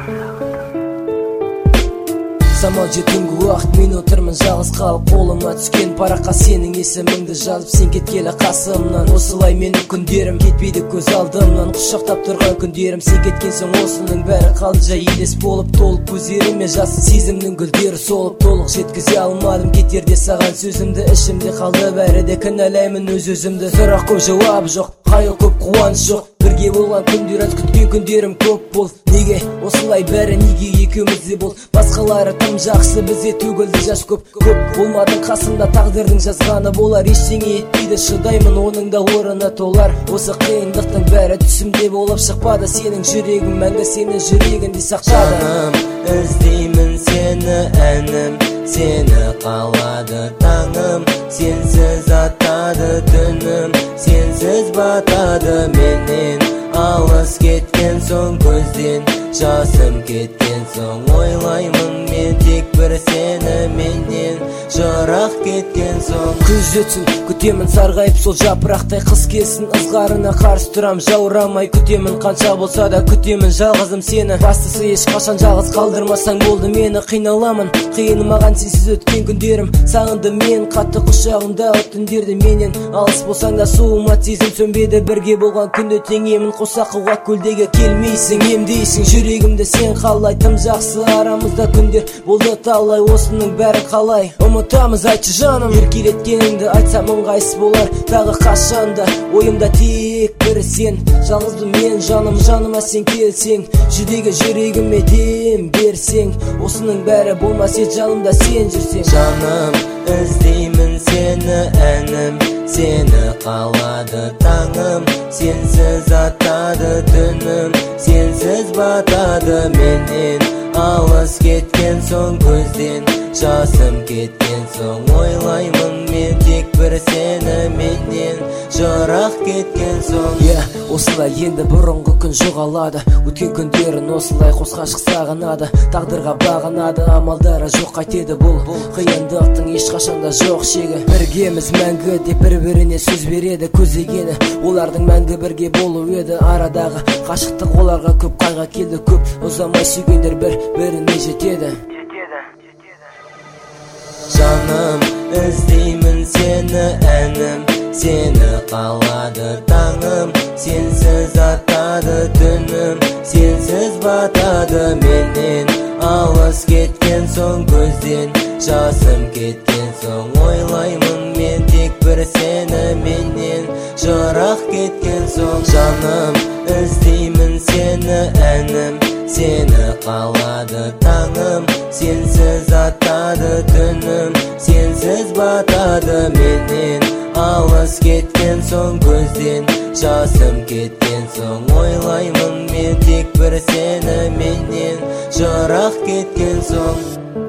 Самал же түнгі уақыт мен отырмын жалғыз қалып, қолыма түскен параққа сенің есіміңді жазып, сен кеткелі қасымнан. Осылай менің күндерім кетпейді көз алдымнан, құшақтап тұрған күндерім сен кеткен соң осының бәрі қалды жай елес болып. Толып көздеріме жасы сезімнің гүлдері солып, толық жеткізе алмадым кетерде саған сөзімді, ішімде қалды бәрі де кінәлаймын өз-өзімді. Сұрақ көп жауап жоқ, қайғы көп қуаныш жоқ, бірге болған күндер аз күткен күндерім көп бол. Неге осылай бәрі, неге екеумізде бол? Басқалары тым жақсы, бізде төгілді жас көп. Көп болмадың қасымда, тағдырдың жазғаны болар. Ештеңе етпейді, шыдаймын, оның да орны толар. Осы қиындықтың бәрі түсімде болып шықпады, сенің жүрегің мәңгі сені жүрегінде сақтады. Жаным, іздеймін сені әнім, сені қалады таңым, сенсіз атады түнім, сенсіз батады менен. Алыс кеткен соң көзден, жасым кеткен соң ойлаймын мен тек бір сені, менен жырақ кеткен соң. Күз өтсін, күтемін сарғайып сол жапырақтай, қыс келсін ызғарына қарсы тұрам жаурамай. Күтемін қанша болса да күтемін жалғызым сені, бастысы ешқашан жалғыз қалдырмасаң болды мені. Қиналамын, қиын маған сенсіз өткен күндерім, сағынды мен қатты құшағымда түндерді менен. Алыс болсаң да суыма сезім сөнбеді, бірге болған күнде теңемін. Қосақыға көлдегі келмейсің, емдейсің жүрегімді сен қалай. Тым жақсы арамызда күндер болды талай, осының бәрі қалай ұмытамыз айтшы жаным. Еркелеткеніңді айтсам ыңғайсыз болар тағы қашанда, ойымда тек бір сен. Жалғызбын мен жаным, жаныма сен келсең, жүрегі жүрегіме дем берсең, осының бәрі болмас еді жанымда сен жүрсең. Жаным, іздеймін сені әнім, сені қалады таңым, сенсіз атады түнім, сенсіз батады менен. Алыс кеткен соң көзден, жасым кеткен соң ойлаймын мен тек бір сені, менен жырақ кеткен соң. Осылай енді бұрынғы күн жоғалады, өткен күндерін осылай қосқашық сағынады. Тағдырға бағынады, амалдары жоқ қайтеді бұл қиындықтың ешқашанда жоқ шегі. Біргеміз мәңгі деп бір-біріне сөз береді көздегені, олардың мәңгі бірге болу еді. Арадағы қашықтық оларға көп қайға келді, көп ұзамай сүйгендер бір-біріне жетеді. Жаным, іздеймін сені әнім, сені қалады таңым, сенсіз атады түнім, сенсіз батады менен. Алыс кеткен соң көзден, жасым кеткен соң ойлаймын мен тек бір сені, менен жырақ кеткен соң. Жаным, іздеймін сені әнім, сені қалады таңым, сенсіз атады түнім, сенсіз батады менен. Алыс кеткен соң көзден, жасым кеткен соң ойлаймын мен тек бір сені, менен жырақ кеткен соң.